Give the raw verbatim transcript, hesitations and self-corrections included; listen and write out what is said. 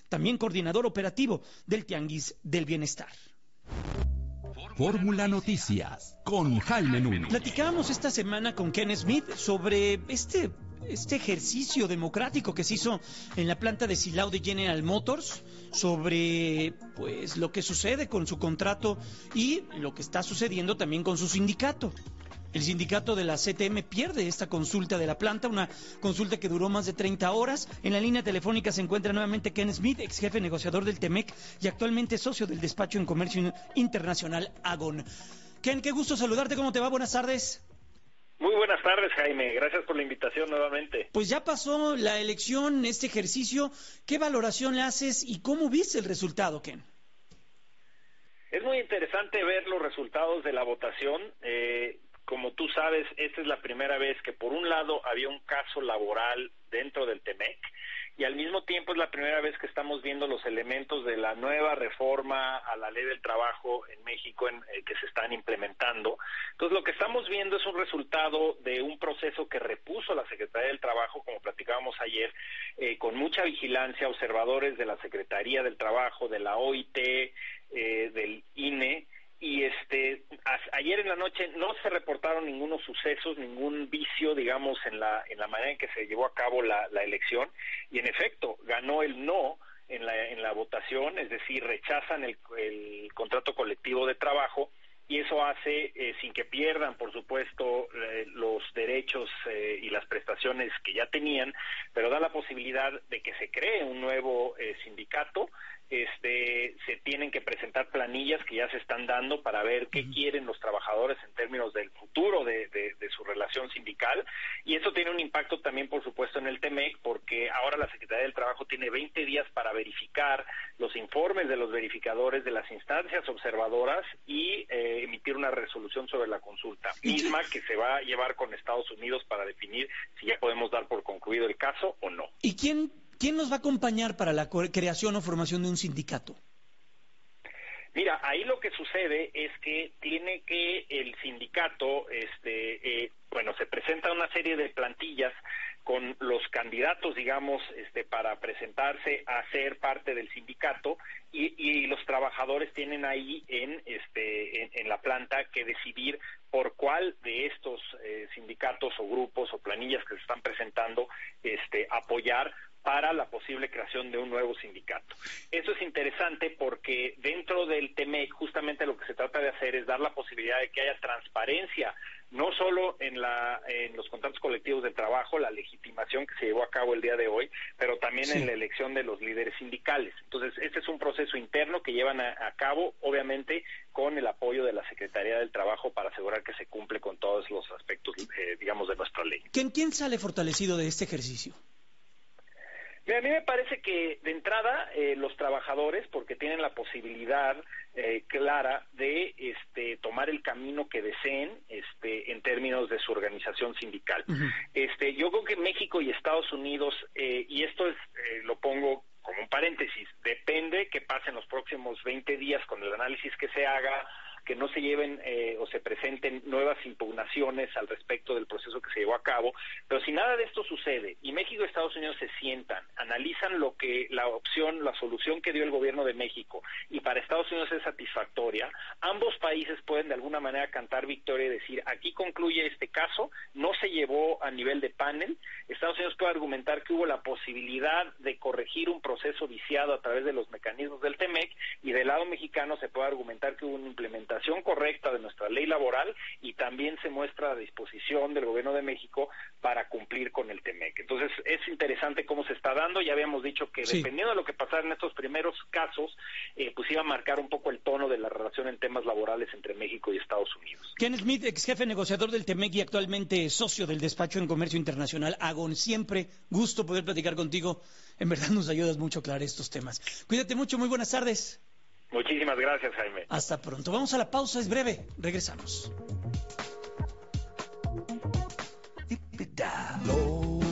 también coordinador operativo del Tianguis del Bienestar. Fórmula Noticias con Jaime Núñez. Platicábamos esta semana con Ken Smith sobre este, este ejercicio democrático que se hizo en la planta de Silao de General Motors, sobre pues lo que sucede con su contrato y lo que está sucediendo también con su sindicato. El sindicato de la C T M pierde esta consulta de la planta, una consulta que duró más de treinta horas. En la línea telefónica se encuentra nuevamente Ken Smith, ex jefe negociador del T M E C y actualmente socio del despacho en comercio internacional Agon. Ken, qué gusto saludarte, ¿cómo te va? Buenas tardes. Muy buenas tardes, Jaime, gracias por la invitación nuevamente. Pues ya pasó la elección, este ejercicio, ¿qué valoración le haces y cómo viste el resultado, Ken? Es muy interesante ver los resultados de la votación. Eh, Como tú sabes, esta es la primera vez que por un lado había un caso laboral dentro del T M E C y al mismo tiempo es la primera vez que estamos viendo los elementos de la nueva reforma a la ley del trabajo en México en, eh, que se están implementando. Entonces lo que estamos viendo es un resultado de un proceso que repuso la Secretaría del Trabajo, como platicábamos ayer, eh, con mucha vigilancia, observadores de la Secretaría del Trabajo, de la O I T, eh, del I N E, y este a, ayer en la noche no se reportaron ningunos sucesos, ningún vicio, digamos, en la en la manera en que se llevó a cabo la, la elección, y en efecto ganó el no en la en la votación, es decir, rechazan el, el contrato colectivo de trabajo, y eso hace, eh, sin que pierdan, por supuesto, eh, los derechos eh, y las prestaciones que ya tenían, pero da la posibilidad de que se cree un nuevo eh, sindicato. Este, se tienen que presentar planillas que ya se están dando para ver qué quieren los trabajadores en términos del futuro de, de, de su relación sindical, y eso tiene un impacto también, por supuesto, en el T M E C, porque ahora la Secretaría del Trabajo tiene veinte días para verificar los informes de los verificadores de las instancias observadoras y eh, emitir una resolución sobre la consulta, misma que se va a llevar con Estados Unidos para definir si ya podemos dar por concluido el caso o no. ¿Y quién ¿Quién nos va a acompañar para la creación o formación de un sindicato? Mira, ahí lo que sucede es que tiene que el sindicato, este, eh, bueno, se presenta una serie de plantillas con los candidatos, digamos, este, para presentarse a ser parte del sindicato, y, y los trabajadores tienen ahí en, este, en, en la planta que decidir por cuál de estos eh, sindicatos o grupos o planillas que se están presentando, este, apoyar para la posible creación de un nuevo sindicato. Eso es interesante porque dentro del T M E C justamente lo que se trata de hacer es dar la posibilidad de que haya transparencia, no solo en la en los contratos colectivos de trabajo, la legitimación que se llevó a cabo el día de hoy, pero también sí en la elección de los líderes sindicales. Entonces, este es un proceso interno que llevan a, a cabo, obviamente, con el apoyo de la Secretaría del Trabajo para asegurar que se cumple con todos los aspectos, eh, digamos, de nuestra ley. ¿Quién, quién sale fortalecido de este ejercicio? Mira, a mí me parece que de entrada eh, los trabajadores, porque tienen la posibilidad eh, clara de este, tomar el camino que deseen este, en términos de su organización sindical. Uh-huh. Este, yo creo que México y Estados Unidos, eh, y esto es eh, lo pongo como un paréntesis, depende que pasen los próximos veinte días con el análisis que se haga, que no se lleven eh, o se presenten nuevas impugnaciones al respecto del proceso que se llevó a cabo, pero si nada de esto sucede y México y Estados Unidos se sientan, analizan lo que la opción, la solución que dio el gobierno de México y para Estados Unidos es satisfactoria, ambos países pueden de alguna manera cantar victoria y decir, aquí concluye este caso, no se llevó a nivel de panel, Estados Unidos puede argumentar que hubo la posibilidad de corregir un proceso viciado a través de los mecanismos del T M E C, y del lado mexicano se puede argumentar que hubo una implementación correcta de nuestra ley laboral y también se muestra la disposición del gobierno de México para cumplir con el T M E C. Entonces es interesante cómo se está dando, ya habíamos dicho que sí, dependiendo de lo que pasara en estos primeros casos, eh, pues iba a marcar un poco el tono de la relación en temas laborales entre México y Estados Unidos. Ken Smith, ex jefe negociador del T M E C y actualmente socio del despacho en comercio internacional Agon, siempre gusto poder platicar contigo, en verdad nos ayudas mucho a aclarar estos temas. Cuídate mucho, muy buenas tardes. Muchísimas gracias, Jaime. Hasta pronto. Vamos a la pausa, es breve. Regresamos.